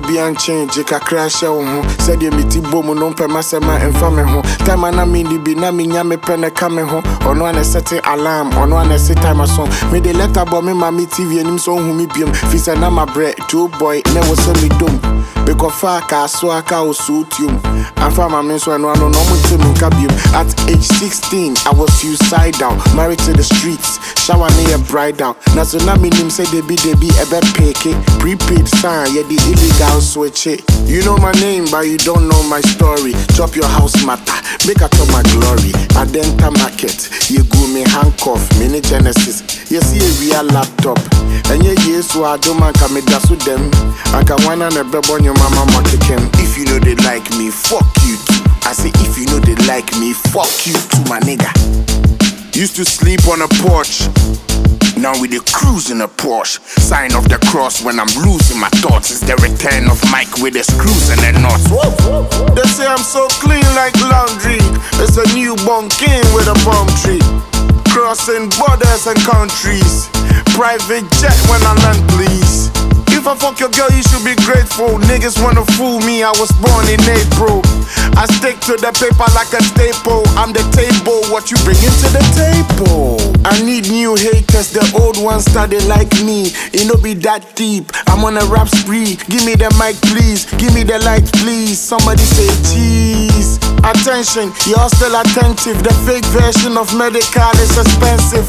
be unchanged, ka crash ho. Said you miti bomu no pe masema emfa me ho. Time na me ni bi na me nya me pe na ka me ho. Ono an set alarm, ono an set time song. Me the letter bo me mami TV enim so hu me biom. Fi say na my bread, two boy, me wo so me dum. Because far ka so aka o suitium. And for my men so no mutim kabium. At age 16, I was suicidal, married to the streets, shower near bridal. Now so na me nim say they be ebe peke. Prepaid sign, yeah the illegal switch it. You know my name, but you don't know my story. Chop your house matter, make a top my glory. Adenta market, you go me handcuff, mini Genesis. You see a real laptop. And yeah, yes, so I don't man come da su them. I can one and a bebo on your mama market him. If you know they like me, fuck you too. I say if you know they like me, fuck you too, my nigga. Used to sleep on a porch. Now we the cruise in a Porsche. Sign of the cross when I'm losing my thoughts. It's the return of Mike with the screws and the knots. They say I'm so clean like laundry. It's a newborn king with a palm tree. Crossing borders and countries. Private jet when I land, please. If I fuck your girl, you should be grateful. Niggas wanna fool me, I was born in April. I stick to the paper like a staple. I'm the table, what you bringing to the table? I need new haters, the old ones started like me. It no be that deep, I'm on a rap spree. Give me the mic please, give me the light please. Somebody say cheese. Attention, y'all still attentive. The fake version of medical is expensive.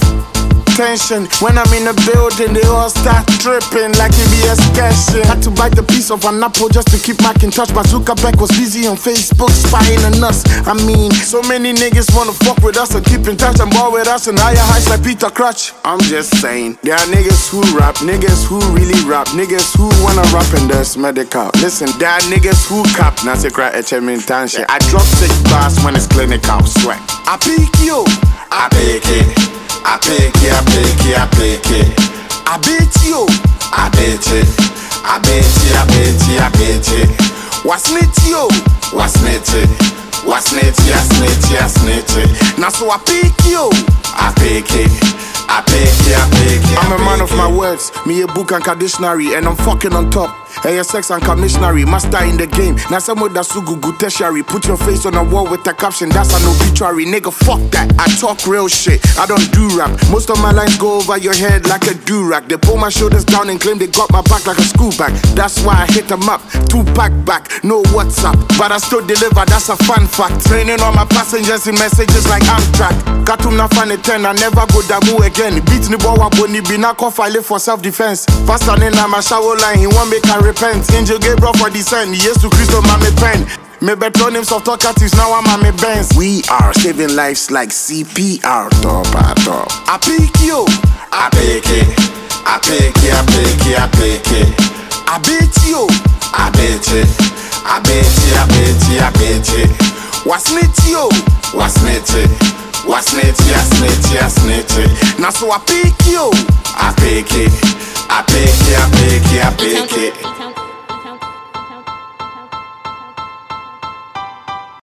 When I'm in a building, they all start tripping like it be a sketching. Had to bite the piece of an apple just to keep Mac in touch. But Zuckerberg was busy on Facebook spying on us. I mean, so many niggas wanna fuck with us and keep in touch and ball with us and higher heights like Peter Crouch. I'm just saying, there are niggas who rap, niggas who really rap, niggas who wanna rap and there's medical. Listen, there are niggas who cap, not to cry at him in tension. I drop 6 bars when it's clinical, sweat. I pick you, I pick it. I pick it, I pick it, I pick it. I beat you, I beat it. I beat it, I beat it, I beat it. What's it you? What's it? What's it? I snitch it, I snitch it. Now so I pick you, I pick it. I pick it, I pick it. I'm a man of my words, me a book and dictionary, and I'm fucking on top. Hey, sex and commissionary, master in the game. Now some of that sugugu tertiary. Put your face on a wall with a caption, that's an obituary. Nigga, fuck that. I talk real shit, I don't do rap. Most of my lines go over your head like a do-rag. They pull my shoulders down and claim they got my back like a school bag. That's why I hit them up, 2-pack back, no WhatsApp. But I still deliver, that's a fun fact. Training all my passengers in messages like Amtrak. Katum na fan 10, I never go damu again. Beat ni bawa boni bina ko file for self-defense. Pastor nena my shower line, he won't make a repent. Angel Gabriel for descent, yes to Christo mame pen. Me patronyms of talkatives, now I'm a me Benz. We are saving lives like CPR, top at top. I pick you, I pick it. I pick it, I pick it, I pick it. I beat you, I beat it. I beat it, I beat it, I beat it. What's it you? What's it? What's it? I snitch it, I snitch it. Now so I pick you, I pick it. I pick it, I pick it, I pick it.